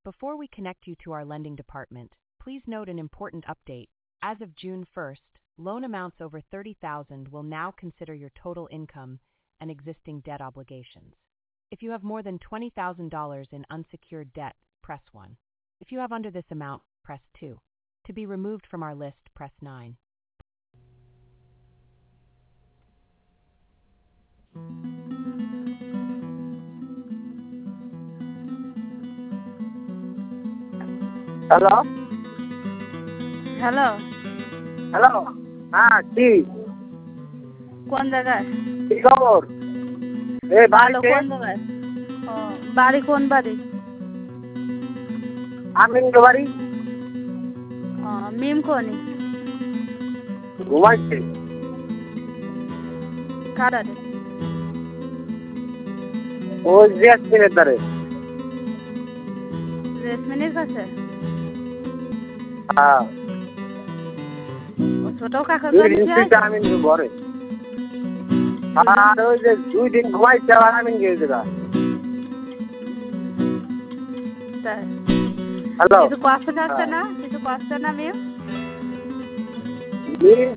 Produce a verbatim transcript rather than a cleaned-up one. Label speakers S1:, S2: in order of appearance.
S1: Before we connect you to our lending department, please note an important update. As of June first, loan amounts over thirty thousand dollars will now consider your total income and existing debt obligations. If you have more than twenty thousand dollars in unsecured debt, press one. If you have under this amount, press two. To be removed from our list, press nine.
S2: Hello
S3: hello
S2: hello হ্যাঁ কি
S3: কোন জায়গায়?
S2: কি খবর? এ
S3: ভালো।
S2: বাড়িতে
S3: কোন জায়গায়? ও বাড়ি কোন বাড়ি?
S2: আমিন বাড়ি
S3: ও মিম কোনি
S2: ঘুমাইছে
S3: কারারে
S2: ওই জেসমিনের দ্বারে
S3: রেশমিনের কাছে?
S2: হ্যাঁ
S3: ও ছোট কাকা
S2: দুই
S3: কাছে
S2: দিন
S3: আছে?
S2: থেকে আমিন ঘরে আর ওই যে দুই দিন ঘুমাইছে আর আমিন গিয়েছে গা
S3: তাই
S2: হ্যালো
S3: কিছু কষ্ট যাচ্ছে না? কিছু কষ্ট না মিম?
S2: মিম